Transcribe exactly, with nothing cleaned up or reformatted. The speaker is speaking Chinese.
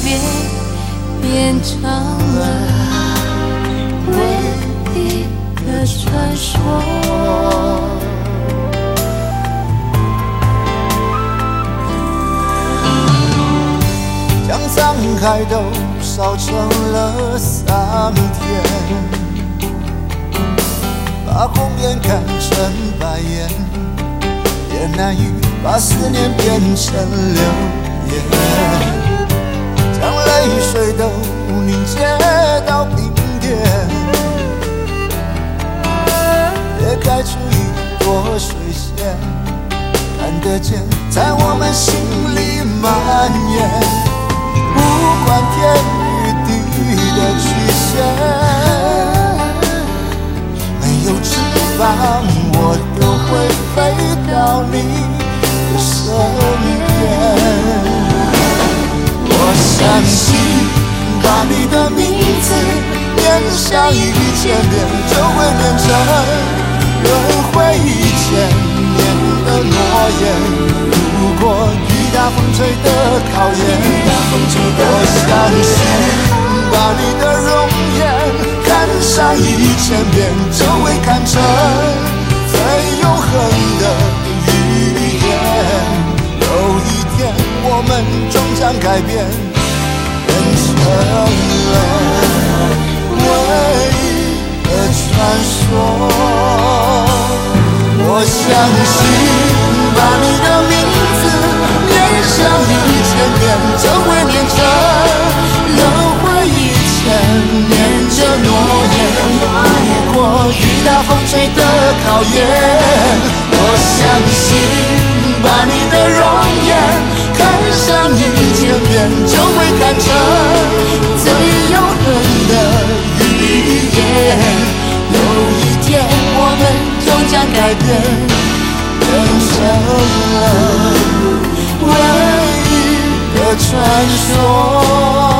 别，变成了唯一的传说。 将沧海都烧成了桑田，把红颜看成白颜，也难以把思念变成流言。将泪水都凝结到冰点，也开出一朵水仙，看得见在我们心里蔓延。不管天与地的曲线，没有翅膀我都会飞到你的身边。我相信把你的名字念上一千遍，就会变成轮回一千年的诺言。如果雨打风吹的考验，我相信把你的容颜看上一千遍，就会看成最永恒的语言。有一天我们终将改变，变成了唯一的传说。我相信把你的名字念上一千遍，就会变成轮回一千年的诺言。如果雨打风吹的考验，我相信把你的容颜看上一千遍，就会看成最永恒的语言。有一天我们终将改变，变成了唯一的传说。